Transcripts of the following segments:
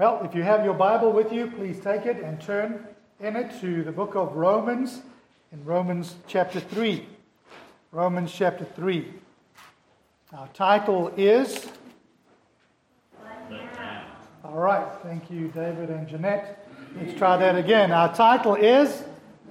Well, if you have your Bible with you, please take it and turn in it to the book of Romans, in Romans chapter 3. Romans chapter 3. Our title is... All right, thank you, David and Jeanette. Let's try that again. Our title is...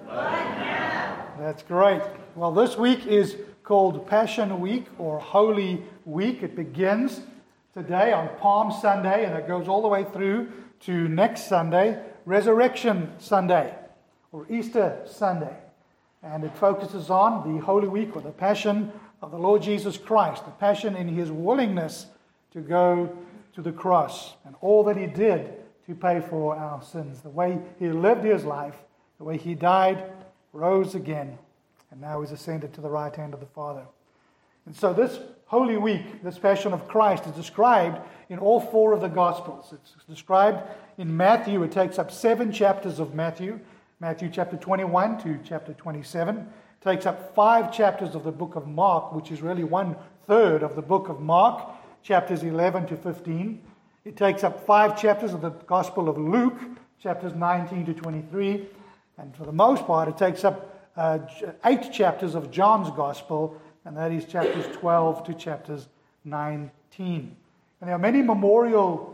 That's great. Well, this week is called Passion Week or Holy Week. It begins today on Palm Sunday, and it goes all the way through to next Sunday, Resurrection Sunday, or Easter Sunday. And it focuses on the Holy Week, or the Passion of the Lord Jesus Christ, the passion in His willingness to go to the cross, and all that He did to pay for our sins, the way He lived His life, the way He died, rose again, and now is ascended to the right hand of the Father. And so this Holy Week, this Passion of Christ, is described in all four of the Gospels. It's described in Matthew. It takes up 7 chapters of Matthew. Matthew chapter 21 to chapter 27. It takes up 5 chapters of the book of Mark, which is really 1/3 of the book of Mark, chapters 11 to 15. It takes up 5 chapters of the Gospel of Luke, chapters 19 to 23. And for the most part, it takes up 8 chapters of John's Gospel, and that is chapters 12 to chapters 19. And there are many memorable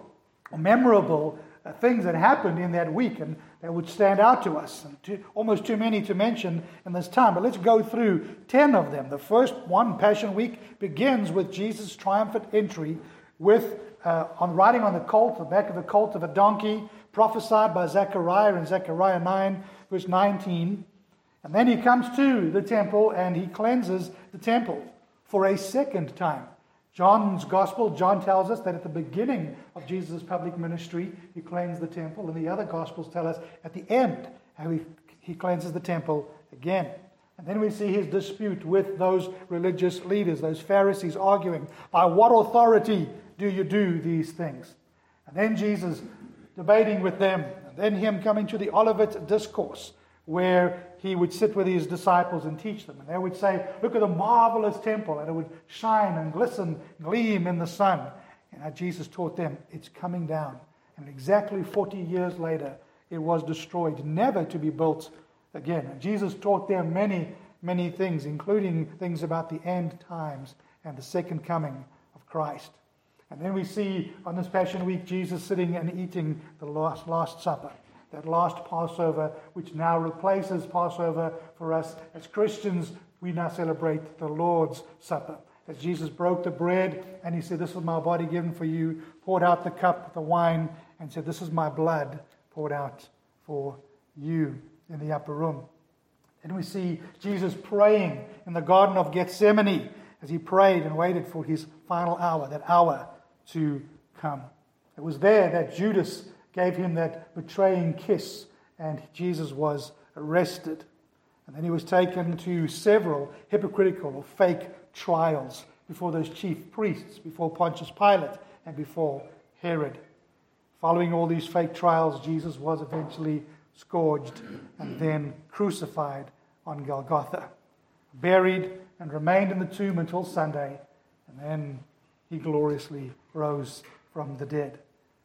things that happened in that week, and that would stand out to us, and almost too many to mention in this time. But let's go through 10 of them. The first one, Passion Week, begins with Jesus' triumphant entry with riding on the colt, the back of the colt of a donkey, prophesied by Zechariah in Zechariah 9, verse 19. And then He comes to the temple and He cleanses the temple for a second time. John's Gospel, John tells us that at the beginning of Jesus' public ministry, He cleansed the temple. And the other Gospels tell us at the end how he cleanses the temple again. And then we see His dispute with those religious leaders, those Pharisees, arguing, by what authority do you do these things? And then Jesus debating with them. And then Him coming to the Olivet Discourse, where He would sit with His disciples and teach them. And they would say, look at the marvelous temple. And it would shine and glisten, gleam in the sun. And Jesus taught them, it's coming down. And exactly 40 years later, it was destroyed, never to be built again. And Jesus taught them many, many things, including things about the end times and the second coming of Christ. And then we see on this Passion Week, Jesus sitting and eating the Last Supper. That last Passover, which now replaces Passover for us as Christians. We now celebrate the Lord's Supper. As Jesus broke the bread and He said, this is my body given for you, poured out the cup, the wine, and said, this is my blood poured out for you in the upper room. Then we see Jesus praying in the Garden of Gethsemane as He prayed and waited for His final hour, that hour to come. It was there that Judas gave Him that betraying kiss, and Jesus was arrested. And then He was taken to several hypocritical or fake trials before those chief priests, before Pontius Pilate, and before Herod. Following all these fake trials, Jesus was eventually scourged and then crucified on Golgotha, buried and remained in the tomb until Sunday, and then He gloriously rose from the dead.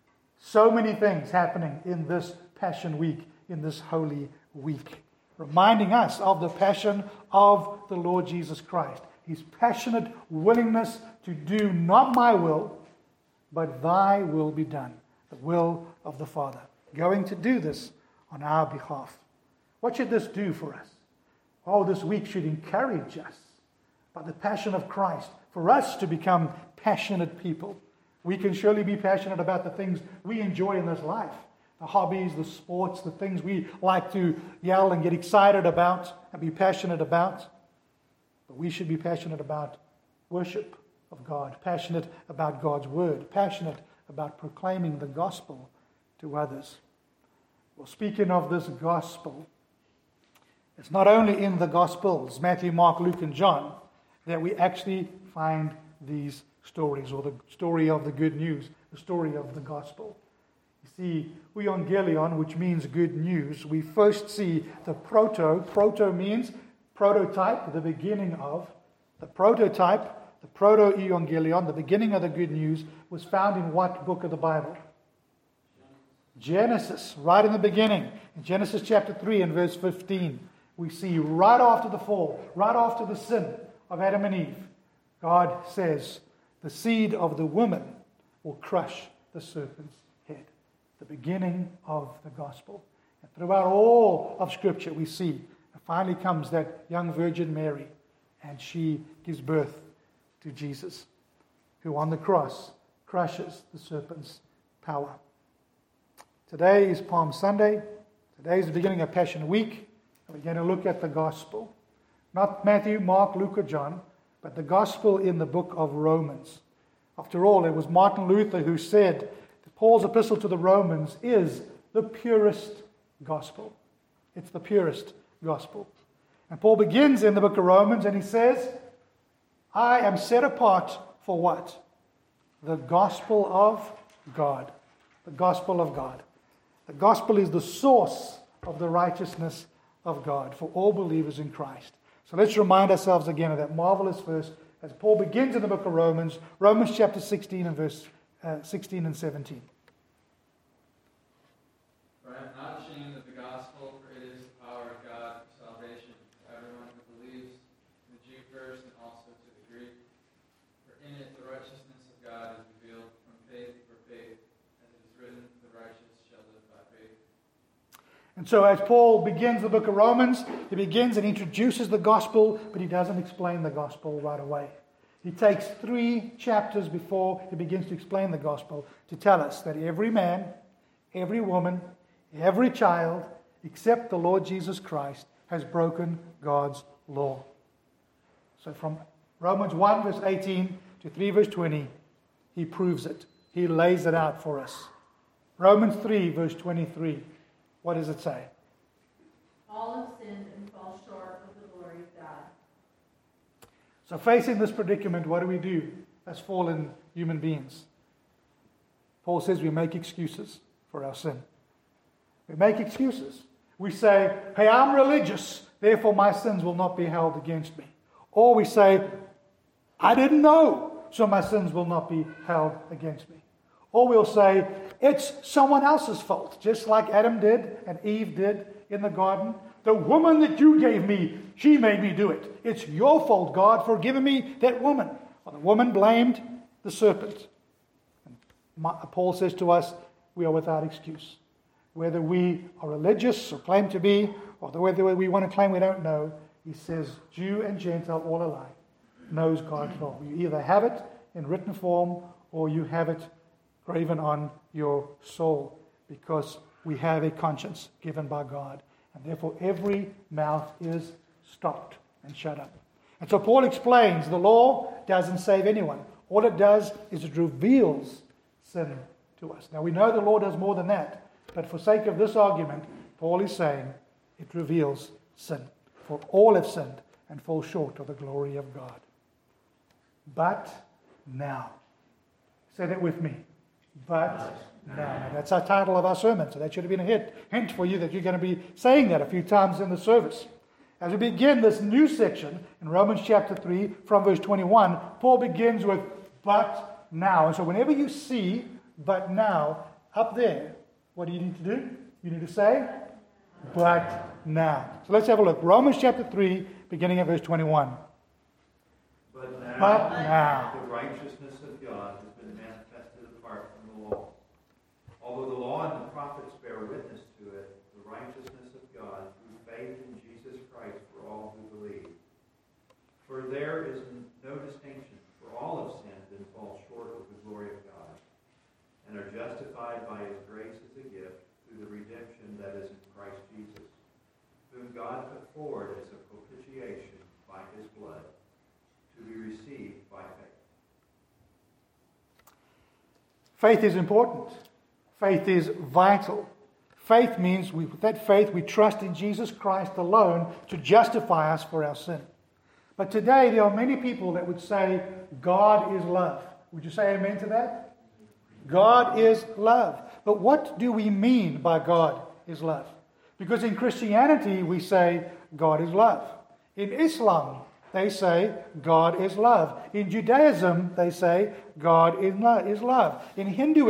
So many things happening in this Passion Week, in this Holy Week, reminding us of the passion of the Lord Jesus Christ. His passionate willingness to do not my will, but thy will be done, the will of the Father. Going to do this on our behalf. What should this do for us? Oh, this week should encourage us by the passion of Christ, for us to become passionate people. We can surely be passionate about the things we enjoy in this life, the hobbies, the sports, the things we like to yell and get excited about and be passionate about. But we should be passionate about worship of God, passionate about God's Word, passionate about proclaiming the gospel to others. Well, speaking of this gospel, it's not only in the Gospels, Matthew, Mark, Luke, and John, that we actually find these stories, or the story of the good news, the story of the gospel. You see, euangelion, which means good news, we first see the proto means prototype, the beginning of. The prototype, the proto-euangelion, the beginning of the good news, was found in what book of the Bible? Genesis, right in the beginning, in Genesis chapter 3 and verse 15, we see right after the fall, right after the sin of Adam and Eve, God says, the seed of the woman will crush the serpent's head. The beginning of the gospel. And throughout all of Scripture we see, and finally comes that young Virgin Mary, and she gives birth to Jesus, who on the cross crushes the serpent's power. Today is Palm Sunday. Today is the beginning of Passion Week. And we're going to look at the gospel. Not Matthew, Mark, Luke, or John, but the gospel in the book of Romans. After all, it was Martin Luther who said that Paul's epistle to the Romans is the purest gospel. It's the purest gospel. And Paul begins in the book of Romans and he says, I am set apart for what? The gospel of God. The gospel of God. The gospel is the source of the righteousness of God for all believers in Christ. So let's remind ourselves again of that marvelous verse as Paul begins in the book of Romans, Romans chapter 16 and verse 16 and 17. For I am not ashamed of the gospel, for it is the power of God for salvation to everyone who believes, the Jew first and also to the Greek. For in it the righteousness of God is revealed from faith for faith, as it is written, the righteous shall live by faith. And so as Paul begins the book of Romans, he begins and introduces the gospel, but he doesn't explain the gospel right away. He takes 3 chapters before he begins to explain the gospel to tell us that every man, every woman, every child, except the Lord Jesus Christ, has broken God's law. So from Romans 1 verse 18 to 3 verse 20, he proves it. He lays it out for us. Romans 3 verse 23. What does it say? All have sinned and fall short of the glory of God. So facing this predicament, what do as fallen human beings? Paul says we make excuses for our sin. We make excuses. We say, hey, I'm religious, therefore my sins will not be held against me. Or we say, I didn't know, so my sins will not be held against me. Or we'll say, it's someone else's fault, just like Adam did and Eve did in the garden. The woman that you gave me, she made me do it. It's your fault, God, for giving me that woman. Well, the woman blamed the serpent. And Paul says to us, we are without excuse. Whether we are religious or claim to be, or whether we want to claim we don't know, he says, Jew and Gentile all alike knows God's law. You either have it in written form or you have it graven on your soul, because we have a conscience given by God. And therefore every mouth is stopped and shut up. And so Paul explains the law doesn't save anyone. All it does is it reveals sin to us. Now we know the law does more than that, but for sake of this argument, Paul is saying it reveals sin. For all have sinned and fall short of the glory of God. But now. Say that with me. But now. That's our title of our sermon, so that should have been a hint for you that you're going to be saying that a few times in the service. As we begin this new section in Romans chapter 3 from verse 21, Paul begins with but now. And so whenever you see but now up there, what do you need to do? You need to say but now. So let's have a look. Romans chapter 3, beginning at verse 21. But now. The righteousness of God has been manifested apart from the law. Although the law and the prophets bear witness to it, the righteousness of God through faith in Jesus Christ for all who believe. For there is no distinction, for all have sinned and fall short of the glory of God, and are justified by his grace as a gift through the redemption that is in Christ Jesus, whom God put forward as a propitiation by his blood, to be received by faith. Faith is important. Faith is vital. Faith means with that faith we trust in Jesus Christ alone to justify us for our sin. But today there are many people that would say God is love. Would you say amen to that? God is love. But what do we mean by God is love? Because in Christianity we say God is love. In Islam they say God is love. In Judaism they say God is love. In Hinduism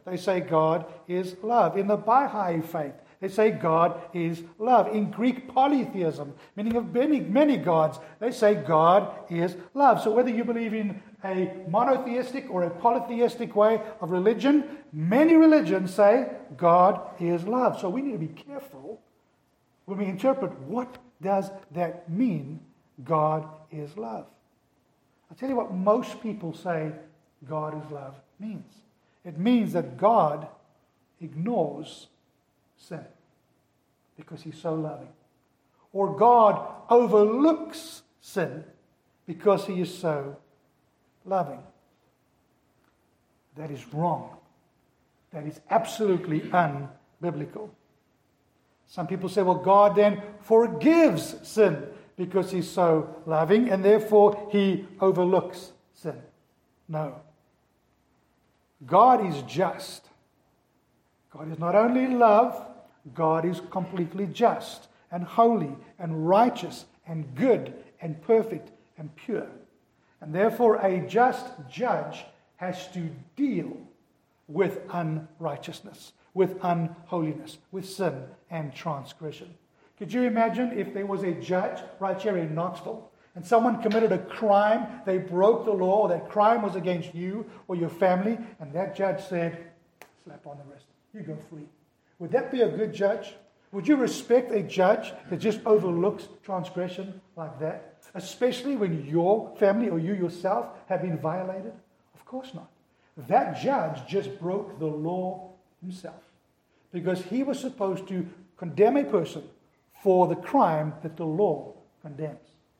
they say God is love. In the Baha'i faith, they say God is love. In Greek polytheism, meaning of many gods, they say God is love. So whether you believe in a monotheistic or a polytheistic way of religion, many religions say God is love. So we need to be careful when we interpret what does that mean, God is love. I'll tell you what most people say God is love means. It means that God ignores sin because he's so loving. Or God overlooks sin because he is so loving. That is wrong. That is absolutely unbiblical. Some people say, well, God then forgives sin because he's so loving and therefore he overlooks sin. No. God is just. God is not only love, God is completely just and holy and righteous and good and perfect and pure. And therefore a just judge has to deal with unrighteousness, with unholiness, with sin and transgression. Could you imagine if there was a judge right here in Knoxville and someone committed a crime, they broke the law, that crime was against you or your family, and that judge said, slap on the wrist, you go free. Would that be a good judge? Would you respect a judge that just overlooks transgression like that? Especially when your family or you yourself have been violated? Of course not. That judge just broke the law himself because he was supposed to condemn a person for the crime that the law condemns.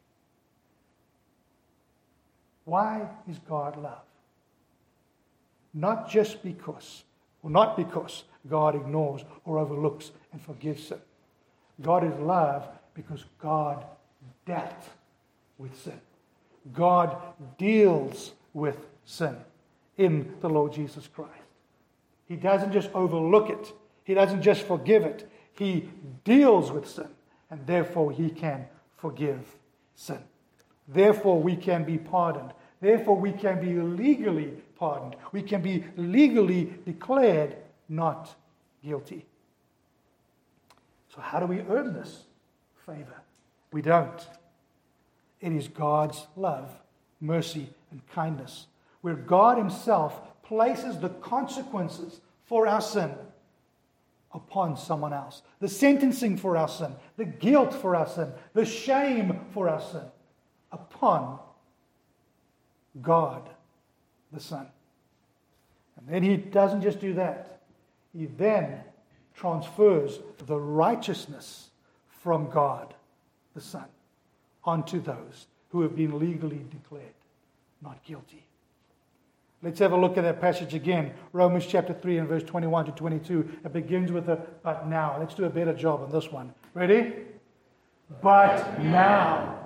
Why is God love? Not because God ignores or overlooks and forgives sin. God is love because God dealt with sin. God deals with sin in the Lord Jesus Christ. He doesn't just overlook it. He doesn't just forgive it. He deals with sin, and therefore he can forgive sin. Therefore we can be pardoned. Therefore we can be legally pardoned. We can be legally declared not guilty. So how do we earn this favor? We don't. It is God's love, mercy, and kindness, where God himself places the consequences for our sin upon someone else. The sentencing for our sin, the guilt for our sin, the shame for our sin upon God the Son. And then he doesn't just do that. He then transfers the righteousness from God the Son onto those who have been legally declared not guilty. Let's have a look at that passage again. Romans chapter 3 and verse 21 to 22. It begins with a but now. Let's do a better job on this one. Ready? But now.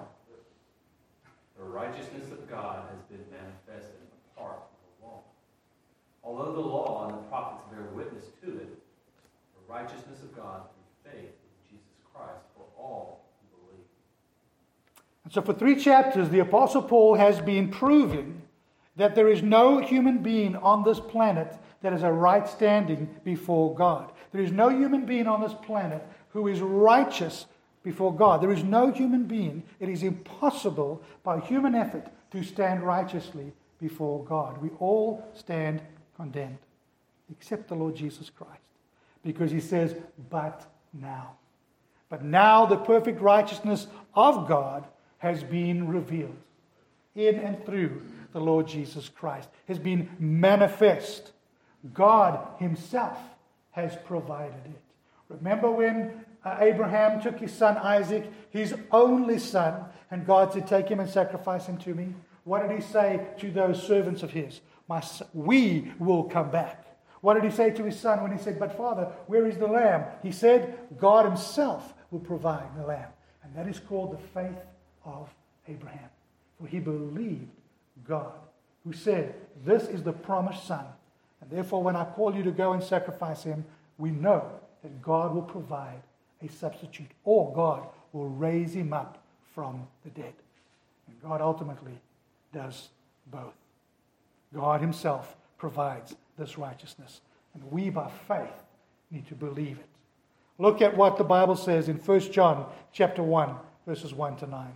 The righteousness of God has been manifested apart from the law. Although the law and the prophets bear witness to it, the righteousness of God through faith in Jesus Christ for all who believe. And so for 3 chapters, the Apostle Paul has been proving that there is no human being on this planet that has a right standing before God. There is no human being on this planet who is righteous before God. There is no human being. It is impossible by human effort to stand righteously before God. We all stand condemned, except the Lord Jesus Christ, because he says, but now. But now the perfect righteousness of God has been revealed in and through the Lord Jesus Christ, has been manifest. God himself has provided it. Remember when Abraham took his son Isaac, his only son, and God said, take him and sacrifice him to me? What did he say to those servants of his? We will come back. What did he say to his son when he said, but Father, where is the lamb? He said, God himself will provide the lamb. And that is called the faith of Abraham. For he believed God, who said, this is the promised son. And therefore, when I call you to go and sacrifice him, we know that God will provide a substitute, or God will raise him up from the dead. And God ultimately does both. God himself provides this righteousness. And we, by faith, need to believe it. Look at what the Bible says in 1 John chapter 1, verses 1 to 9.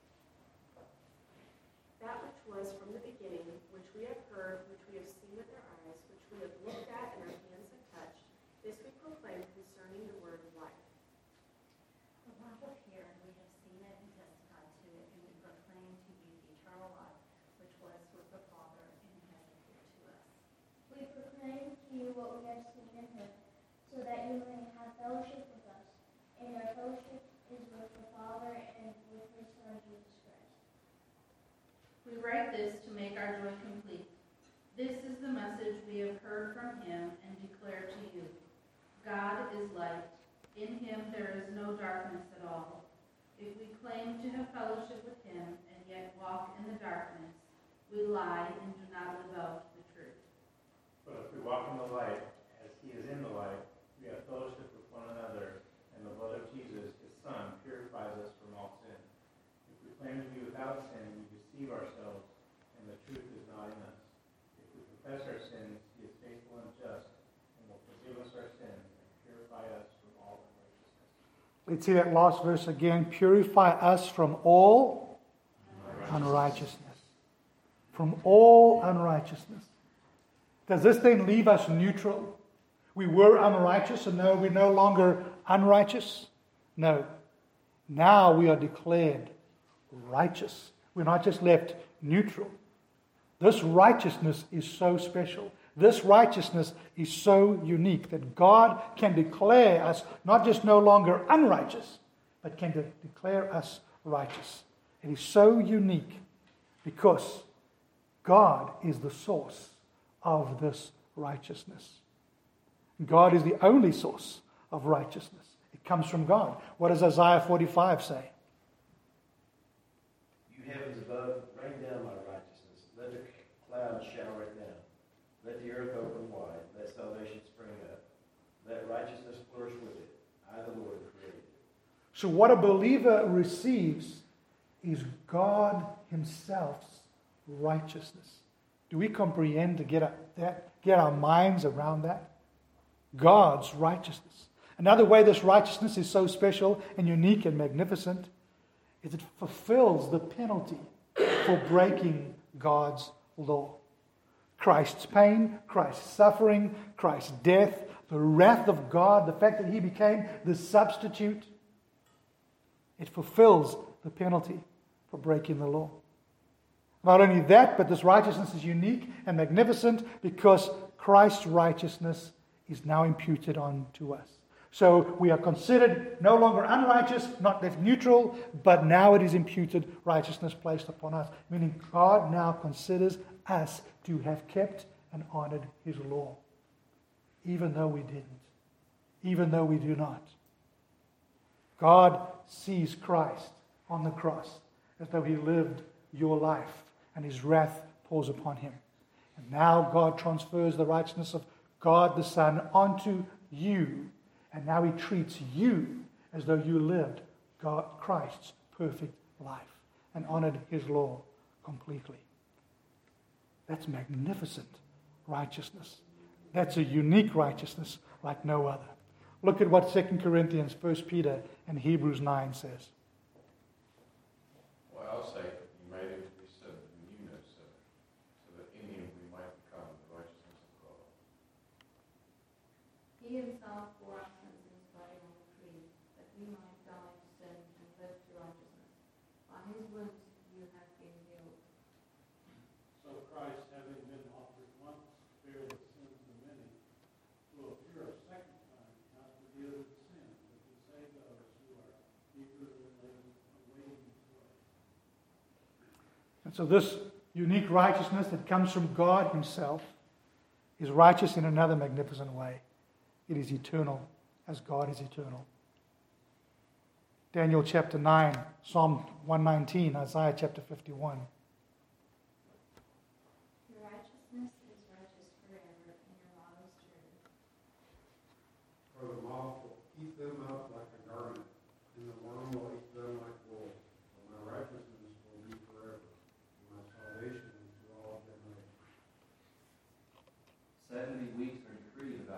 That which was from the beginning, which we have heard, which we have seen with our eyes, which we have looked at and our hands have touched, this we proclaim concerning the word of life. The life of here, we have seen it and testified to it, and we proclaim to you the eternal life, which was with the Father and has appeared to us. We proclaim to you what we have seen in him, so that you may have fellowship with us. And our fellowship is with the Father and with his Son, Jesus Christ. We write this to make our joy complete. This is the message we have heard from him and declare to you. God is light. In him there is no darkness at all. If we claim to have fellowship with him and yet walk in the darkness, we lie and do not live out the truth. But if we walk in the light, as he is in the light, we have fellowship with one another, and the blood of Jesus, his Son, purifies us from all sin. If we claim to be without sin, we deceive ourselves, and the truth is not in us. If we confess our sins, he is faithful and just, and will forgive us our sins and purify us from all unrighteousness. Let's see that last verse again. Purify us from all unrighteousness. From all unrighteousness. Does this then leave us neutral? We were unrighteous, and no, we're no longer unrighteous? No. Now we are declared righteous. We're not just left neutral. This righteousness is so special. This righteousness is so unique that God can declare us not just no longer unrighteous, but can declare us righteous. It is so unique because God is the source of this righteousness. God is the only source of righteousness. It comes from God. What does Isaiah 45 say? You heavens above, rain down my righteousness. Let the clouds shower it down. Let the earth open wide. Let salvation spring up. Let righteousness flourish with it. I, the Lord, created it. So what a believer receives is God himself's righteousness. Do we comprehend to get our minds around that? God's righteousness. Another way this righteousness is so special and unique and magnificent is it fulfills the penalty for breaking God's law. Christ's pain, Christ's suffering, Christ's death, the wrath of God, the fact that he became the substitute, it fulfills the penalty for breaking the law. Not only that, but this righteousness is unique and magnificent because Christ's righteousness is now imputed onto us. So we are considered no longer unrighteous, not left neutral, but now it is imputed righteousness placed upon us. Meaning God now considers us to have kept and honored his law. Even though we didn't. Even though we do not. God sees Christ on the cross as though he lived your life and his wrath pours upon him. And now God transfers the righteousness of God the Son onto you. And now he treats you as though you lived Christ's perfect life and honored his law completely. That's magnificent righteousness. That's a unique righteousness like no other. Look at what 2 Corinthians, 1 Peter, and Hebrews 9 says. Well, I'll say that you made him to be sinner, and you know sinner, so that in him we might become the righteousness of God. He himself bore our sins in his body on the tree, that we might die to sin and live to righteousness. By his wounds you have been healed. So Christ, having been offered once to bear the sins of many, will appear a second time, not to deal with sin, but to save those who are eagerly awaiting his way. And so this unique righteousness that comes from God himself is righteous in another magnificent way. It is eternal, as God is eternal. Daniel chapter 9, Psalm 119, Isaiah chapter 51. Your righteousness is righteous forever, and your law is true. For the moth will eat them up like a garment, and the worm will eat them like wool. But my righteousness will be forever, and my salvation to all generations. 70 weeks are decreed about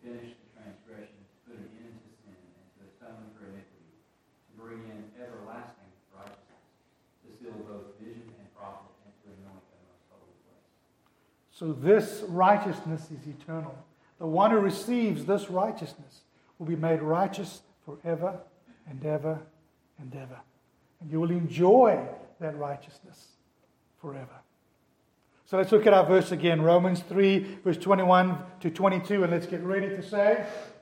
finish the transgression, to put an end to sin, and to atone for iniquity, to bring in everlasting righteousness, to seal both vision and prophet, and to anoint the most holy place. So this righteousness is eternal. The one who receives this righteousness will be made righteous forever and ever and ever. And you will enjoy that righteousness forever. So let's look at our verse again, Romans 3, verse 21 to 22, and let's get ready to say,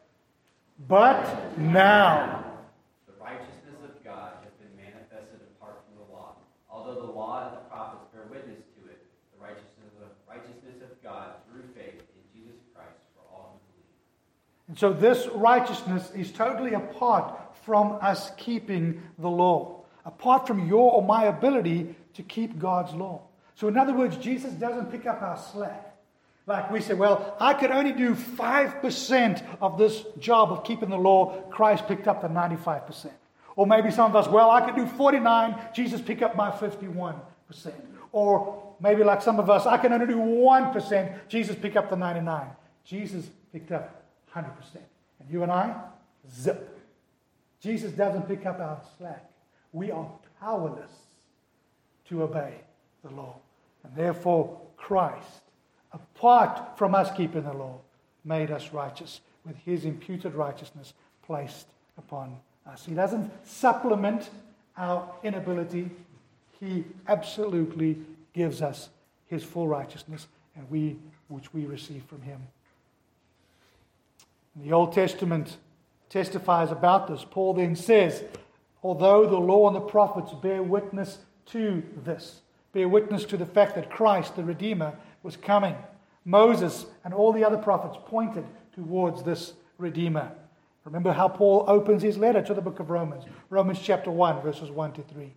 but now. The righteousness of God has been manifested apart from the law. Although the law and the prophets bear witness to it, the righteousness of God through faith in Jesus Christ for all who believe. And so this righteousness is totally apart from us keeping the law, apart from your or my ability to keep God's law. So in other words, Jesus doesn't pick up our slack. Like we say, well, I could only do 5% of this job of keeping the law. Christ picked up the 95%. Or maybe some of us, well, I could do 49. Jesus picked up my 51%. Or maybe like some of us, I can only do 1%. Jesus picked up the 99. Jesus picked up 100%. And you and I, zip. Jesus doesn't pick up our slack. We are powerless to obey the law. And therefore, Christ, apart from us keeping the law, made us righteous with his imputed righteousness placed upon us. He doesn't supplement our inability. He absolutely gives us his full righteousness, and which we receive from him. And the Old Testament testifies about this. Paul then says, although the law and the prophets bear witness to this, bear witness to the fact that Christ, the Redeemer, was coming, Moses and all the other prophets pointed towards this Redeemer. Remember how Paul opens his letter to the book of Romans. Romans chapter 1, verses 1 to 3.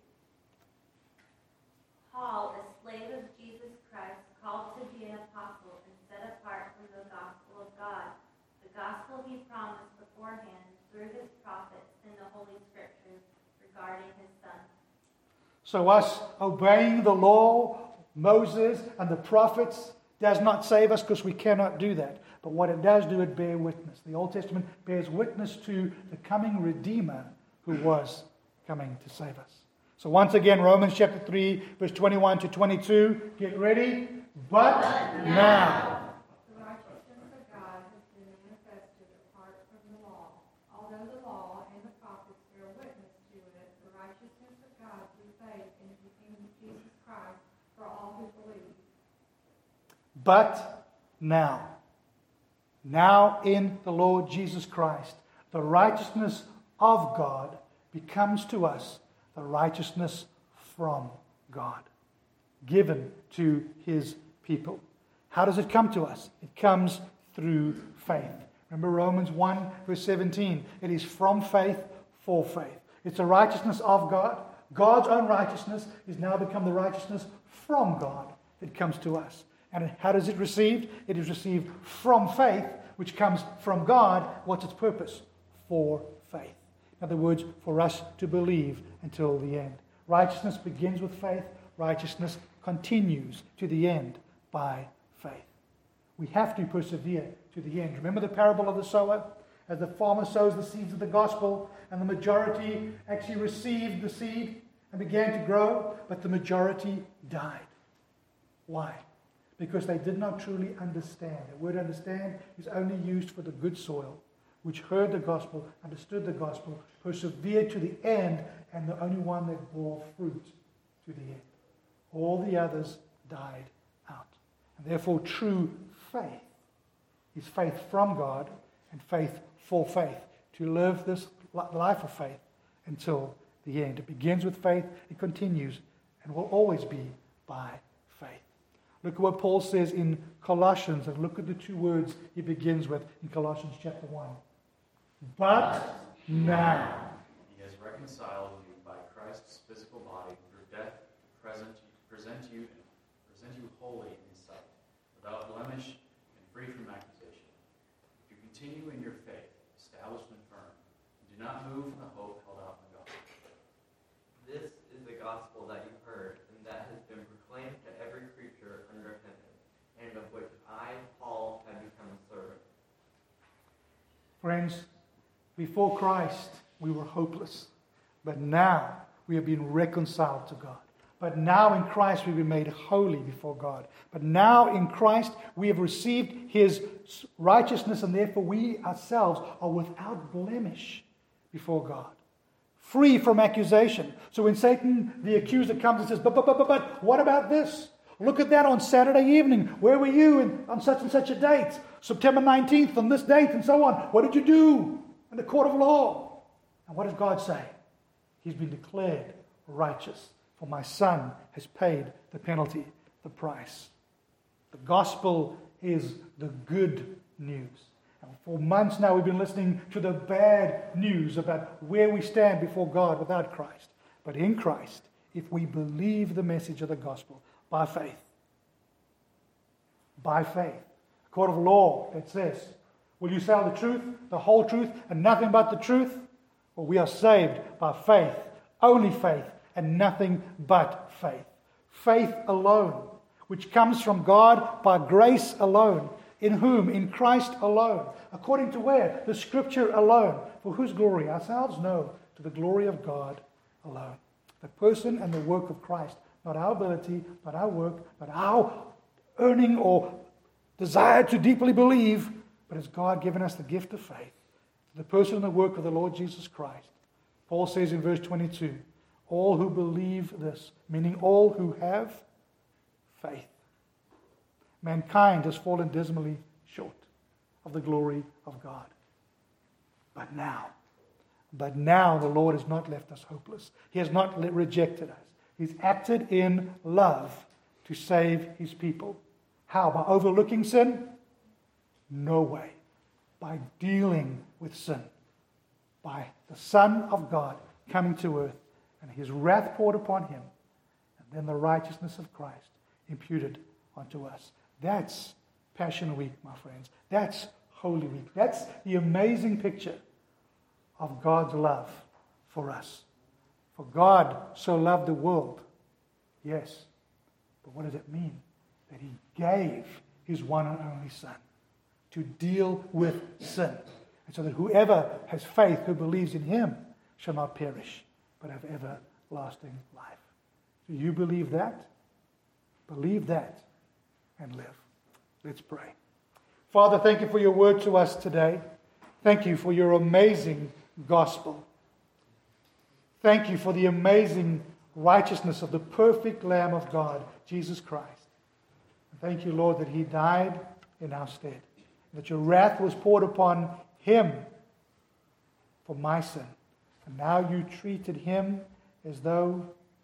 Paul, a slave of Jesus Christ, called to be an apostle and set apart from the gospel of God, the gospel he promised beforehand through his prophets in the Holy Scriptures regarding his Son. So us obeying the law, Moses and the prophets, does not save us because we cannot do that. But what it does do, it bear witness. The Old Testament bears witness to the coming Redeemer who was coming to save us. So once again, Romans chapter 3, verse 21 to 22. Get ready. But now. The righteousness of God has been manifested apart from the law. Although the law and the prophets bear witness to it, the righteousness of God through faith in Jesus Christ for all who believe. But now. Now in the Lord Jesus Christ, the righteousness of God becomes to us the righteousness from God, given to his people. How does it come to us? It comes through faith. Remember Romans 1, verse 17. It is from faith for faith. It's the righteousness of God. God's own righteousness is now become the righteousness from God that comes to us. And how does it received? It is received from faith, which comes from God. What's its purpose? For faith. In other words, for us to believe until the end. Righteousness begins with faith. Righteousness continues to the end by faith. We have to persevere to the end. Remember the parable of the sower? As the farmer sows the seeds of the gospel, and the majority actually received the seed and began to grow, but the majority died. Why? Because they did not truly understand. The word understand is only used for the good soil, which heard the gospel, understood the gospel, persevered to the end, and the only one that bore fruit to the end. All the others died out. And therefore, true faith is faith from God and faith for faith, to live this life of faith until the end. It begins with faith, it continues, and will always be by faith. Look at what Paul says in Colossians, and look at the two words he begins with in Colossians chapter 1. But now. He has reconciled you by Christ's physical body through death to present you holy in his sight, without blemish and free from accusation. If you continue in your faith, established and firm, and do not move from the hope held out in the gospel. This is the gospel that you heard, and that has been proclaimed to every creature under heaven, and of which I, Paul, have become a servant. Friends, before Christ, we were hopeless. But now we have been reconciled to God. But now in Christ we've been made holy before God. But now in Christ we have received His righteousness, and therefore we ourselves are without blemish before God. Free from accusation. So when Satan, the accuser, comes and says, but what about this? Look at that on Saturday evening. Where were you on such and such a date? September 19th on this date and so on. What did you do in the court of law? And what does God say? He's been declared righteous. For my Son has paid the penalty, the price. The gospel is the good news. And for months now we've been listening to the bad news about where we stand before God without Christ. But in Christ, if we believe the message of the gospel by faith, a court of law that says, will you say the truth, the whole truth, and nothing but the truth? Well, we are saved by faith, only faith, and nothing but faith. Faith alone, which comes from God by grace alone. In whom? In Christ alone. According to where? The Scripture alone. For whose glory? Ourselves? No. To the glory of God alone. The person and the work of Christ. Not our ability, not our work, not our earning or desire to deeply believe, but has God given us the gift of faith. The person and the work of the Lord Jesus Christ. Paul says in verse 22, all who believe this, meaning all who have faith. Mankind has fallen dismally short of the glory of God. But now the Lord has not left us hopeless. He has not rejected us. He's acted in love to save His people. How? By overlooking sin? No way. By dealing with sin. By the Son of God coming to earth and His wrath poured upon Him, and then the righteousness of Christ imputed onto us. That's Passion Week, my friends. That's Holy Week. That's the amazing picture of God's love for us. For God so loved the world. Yes. But what does it mean? That He gave His one and only Son to deal with sin. And so that whoever has faith, who believes in Him, shall not perish, but have everlasting life. Do you believe that? Believe that and live. Let's pray. Father, thank you for your word to us today. Thank you for your amazing gospel. Thank you for the amazing righteousness of the perfect Lamb of God, Jesus Christ. Thank you, Lord, that He died in our stead, that your wrath was poured upon Him for my sin. And now you treated Him as though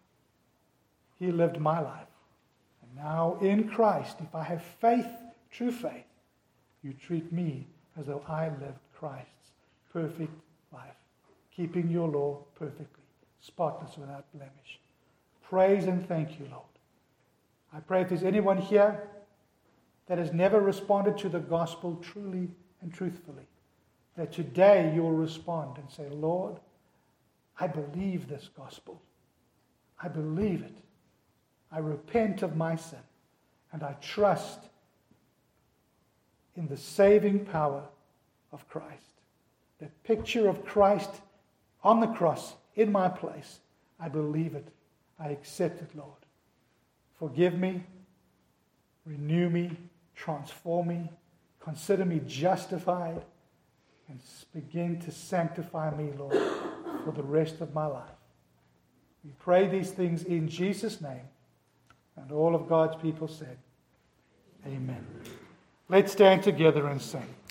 He lived my life. And now in Christ, if I have faith, true faith, you treat me as though I lived Christ's perfect life, keeping your law perfectly, spotless, without blemish. Praise and thank you, Lord. I pray if there's anyone here that has never responded to the gospel truly and truthfully, that today you will respond and say, Lord, I believe this gospel. I believe it. I repent of my sin, and I trust in the saving power of Christ. The picture of Christ on the cross in my place. I believe it. I accept it, Lord. Forgive me, renew me, transform me, consider me justified, and begin to sanctify me, Lord, for the rest of my life. We pray these things in Jesus' name, and all of God's people said, Amen. Let's stand together and sing.